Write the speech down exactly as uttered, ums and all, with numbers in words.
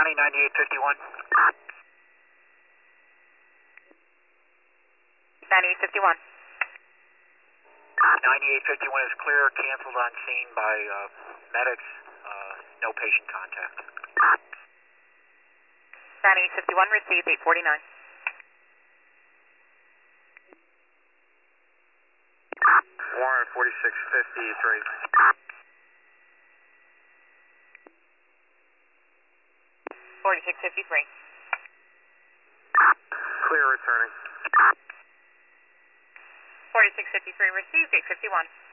County, ninety-eight fifty-one. ninety-eight fifty-one. ninety-eight fifty-one is clear, canceled on scene by uh, medics, uh, no patient contact. ninety-eight fifty-one, received eight forty-nine. Warrant forty-six fifty-three. forty-six fifty-three. Clear returning. forty-six fifty-three, received eight fifty-one.